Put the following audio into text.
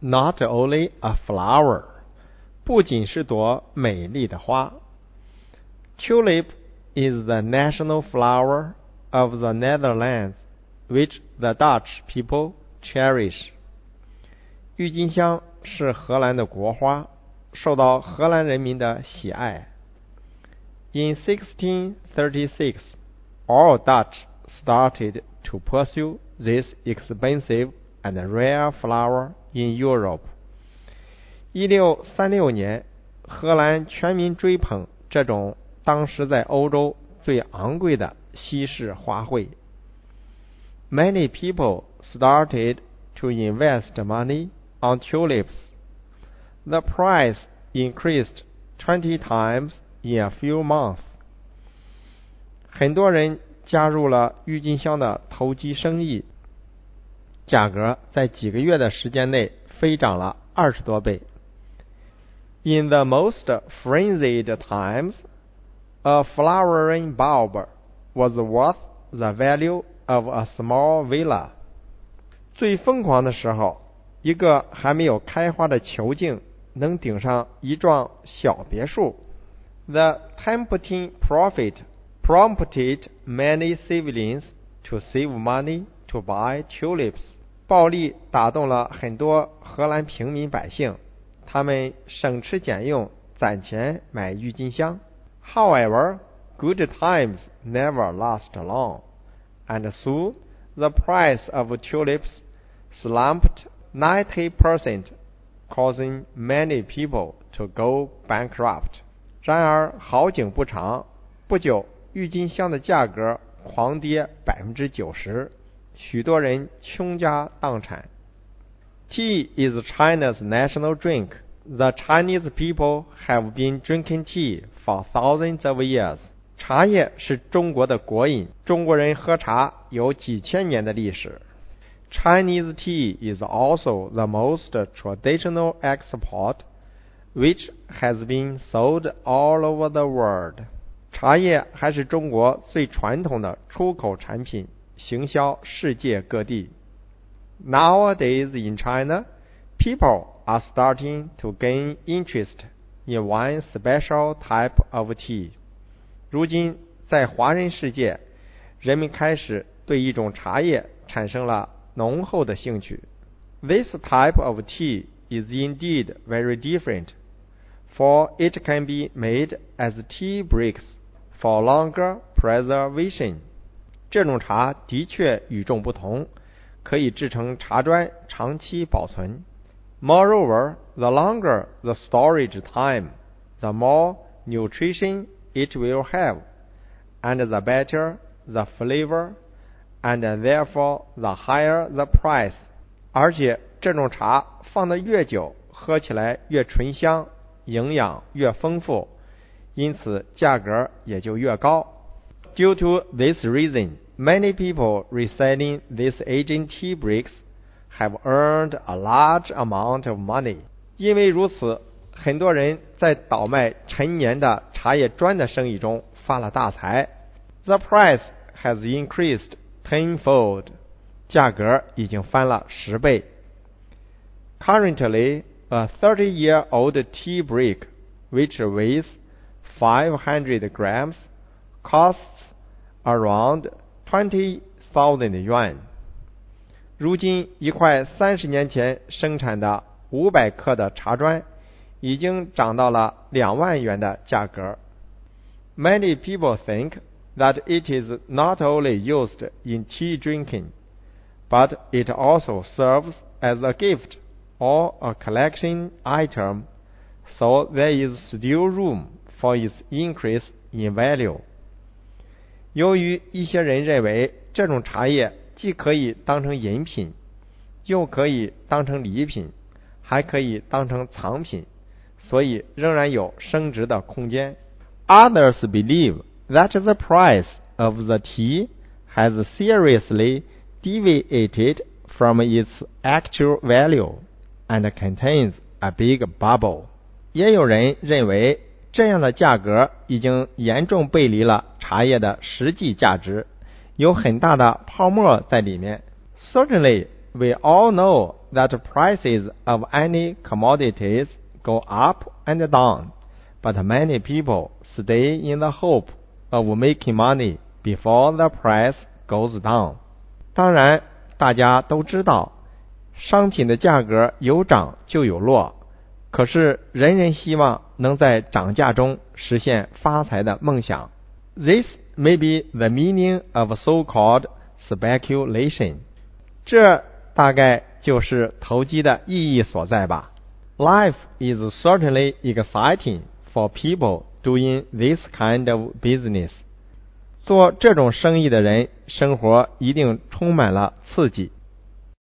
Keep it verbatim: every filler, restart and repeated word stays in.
not only a flower, 不仅是朵美丽的花。Tulip is the national flower of the Netherlands, which the Dutch people cherish. 郁金香是荷兰的国花，受到荷兰人民的喜爱。In sixteen thirty-six, all Dutch started to pursue this expensive and rare flower in Europe. 一六三六年，荷兰全民追捧这种当时在欧洲最昂贵的西式花卉。Many people started to invest money on tulips. The price increased twenty times in a few months. 很多人加入了郁金香的投机生意，价格在几个月的时间内飞涨了二十多倍。In the most frenzied times, a flowering bulb was worth the value of a small villa. 最疯狂的时候，一个还没有开花的球茎能顶上一幢小别墅。The tempting profit prompted many civilians to save money to buy tulips. 暴利打动了很多荷兰平民百姓，他们省吃俭用攒钱买郁金香。However, good times never last long, and soon the price of tulips slumped ninety percent, causing many people to go bankrupt. 然而好景不长，不久郁金香的价格狂跌百分之九十，许多人倾家荡产。Tea is China's national drink. The Chinese people have been drinking tea for thousands of years. 茶叶是中国的国饮，中国人喝茶有几千年的历史。Chinese tea is also the most traditional export, which has been sold all over the world. 茶叶还是中国最传统的出口产品，行销世界各地。Nowadays in China, people are starting to gain interest in one special type of tea. 如今在华人世界，人们开始对一种茶叶产生了浓厚的兴趣。This type of tea is indeed very different, for it can be made as tea bricks for longer preservation. 这种茶的确与众不同，可以制成茶砖长期保存。Moreover, the longer the storage time, the more nutrition it will have, and the better the flavor, and therefore the higher the price. 而且这种茶放得越久，喝起来越醇香，营养越丰富，因此价格也就越高。Due to this reason, many people reselling these aging tea bricks have earned a large amount of money. 因为如此，很多人在倒卖陈年的茶叶砖的生意中发了大财。The price has increased tenfold. 价格已经翻了十倍。Currently, a thirty-year-old tea brick, which weighs five hundred grams, costs around twenty thousand yuan. 如今一块三十年前生产的五百克的茶砖已经涨到了两万元的价格。Many people think that it is not only used in tea drinking, but it also serves as a gift or a collection item, so there is still room for its increase in value. 由于一些人认为这种茶叶既可以当成饮品，又可以当成礼品，还可以当成藏品，所以仍然有升值的空间。Others believe that the price of the tea has seriously deviated from its actual value and contains a big bubble. 也有人认为这样的价格已经严重背离了茶叶的实际价值，有很大的泡沫在里面。Certainly, we all know that prices of any commodities go up and down, but many people stay in the hope of making money before the price goes down. 当然，大家都知道，商品的价格有涨就有落，可是人人希望能在涨价中实现发财的梦想。This may be the meaning of so-called speculation. 这大概就是投机的意义所在吧。Life is certainly exciting for people doing this kind of business. 做这种生意的人，生活一定充满了刺激。